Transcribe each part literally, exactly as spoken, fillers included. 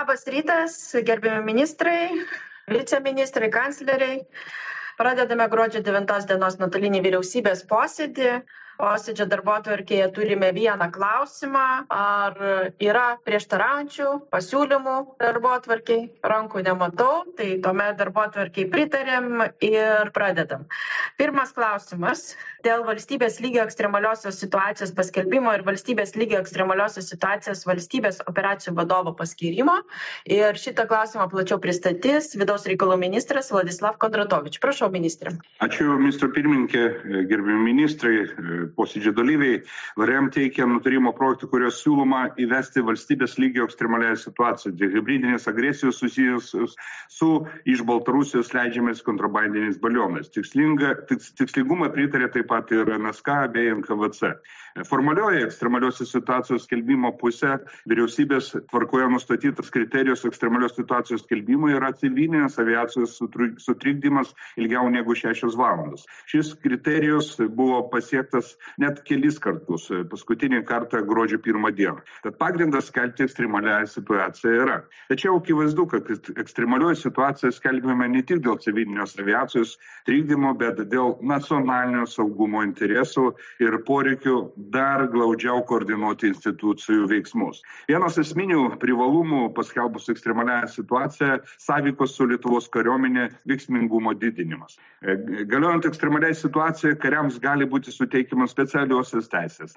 Labas rytas, gerbiami ministrai, viceministrai, kancleriai. Pradedame gruodžio devintos dienos nuotolinį vyriausybės posėdį. Posėdžio darbotvarkėje turime vieną klausimą. Ar yra prieštaraujančių pasiūlymų darbotvarkei? Rankų nematau, tai tuomet darbotvarkei pritarėm ir pradedam. Pirmas klausimas dėl valstybės lygio ekstremaliosios situacijos paskelbimo ir valstybės lygio ekstremaliosios situacijos valstybės operacijų vadovo paskyrimo. Ir šitą klausimą plačiau pristatys vidaus reikalų ministras Vladislav Kondratovič. Prašau, ministrė. Ačiū, ministro pirmininkė, gerbiami ministrai, posėdžio dalyviai. V R E M teikia nutarimo projektų, kurios siūloma įvesti valstybės lygio ekstremaliąją situaciją dėl hibridinės agresijos susijusios su iš Baltarusijos leidžiamais kontrabandiniais balionais. Tikslinga, tiks, tikslingumą pritarė taip pat ir N S K bei N K V C. Formalioje ekstremaliosios situacijos skelbimo pusė vyriausybės tvarkoje nustatytas kriterijus ekstremalios situacijos skelbimui yra civilinės aviacijos sutrikdymas ilgiau negu šešios valandos. Šis kriterijus buvo pasiektas net kelis kartus, paskutinį kartą gruodžio pirmą dieną. Tad pagrindas skelbti ekstremalią situaciją yra. Tačiau akivaizdu, kad ekstremalioji situacija skelbiame ne tik dėl civilinės aviacijos trikdymo, bet dėl nacionalinio saugumo interesų ir poreikių dar glaudžiau koordinuoti institucijų veiksmus. Vienas esminių privalumų paskelbus ekstremalią situaciją sąveikos su Lietuvos kariuomenė veiksmingumo didinimas. Galiojant ekstremaliai situacijai, kariams gali būti suteikiamas specialiosios teisės.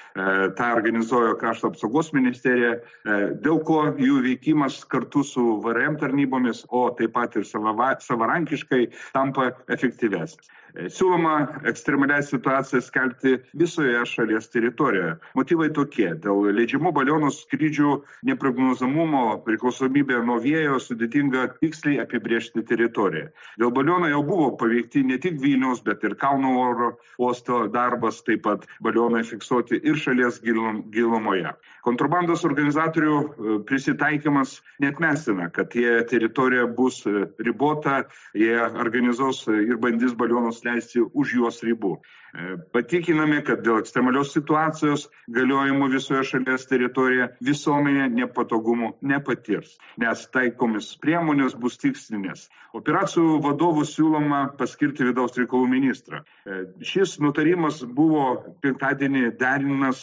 Ta organizuoja Krašto apsaugos ministerija, dėl ko jų veikimas kartu su V R E M tarnybomis, o taip pat ir savarankiškai tampa efektyvesnis. Siūloma ekstremalią situaciją skelbti visoje šalies teritorijoje. Motyvai tokie: dėl leidžiamų balionų skrydžių neprognozamumo, priklausomybė nuo vėjo, sudėtinga tiksliai apibrėžti teritoriją. Dėl balionų jau buvo paveikti ne tik Vilniaus, bet ir Kauno oro uosto darbas, taip pat balionai fiksuoti ir šalies gilumoje. Kontrabandos organizatorių prisitaikymas neatmestina, kad jie teritorija bus ribota, jie organizuos ir bandys balionus leisti už juos ribų. Patikiname, kad dėl ekstremalios situacijos galiojimo visoje šalies teritorijoje visuomenė nepatogumų nepatirs, nes taikomis priemonės bus tikslinės. Operacijų vadovų siūloma paskirti vidaus reikalų ministrą. Šis nutarimas buvo penktadienį derinamas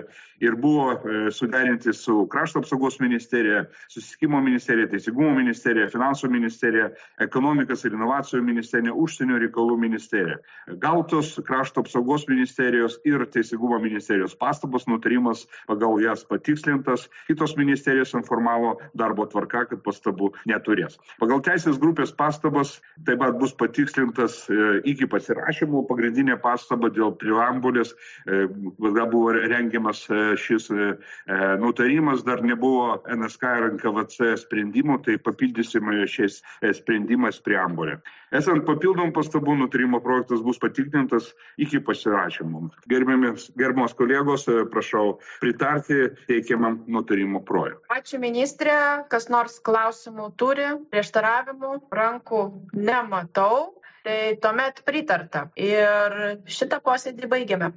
ir buvo suderinti su Krašto apsaugos ministerija, Susisiekimo ministerija, Teisingumo ministerija, Finansų ministerija, Ekonomikos ir inovacijų ministerija, Užsienio reikalų ministerija. Gautos Krašto apsaugos ministerijos ir Teisingumo ministerijos pastabos, nutarimas pagal jas patikslintas, kitos ministerijos informavo darbo tvarka, kad pastabų neturės. Pagal teisės grupės pastabas taip pat bus patikslintas iki pasirašymų pagrindinė pastaba dėl preambulės, kada buvo rengiamas šis nutarimas, dar nebuvo N S K ir N K V C sprendimų, tai papildysime šiais sprendimais preambulę. Esant papildomų pastabų, nutarimo projektas bus patikrintas iki pasirašymų. Gerbiamos kolegos, prašau pritarti teikiamam nutarimo projektui. Ačiū, ministrė. Kas nors klausimų turi, prieštaravimų, rankų nematau, tai tuomet pritarta. Ir šitą posėdį baigiame.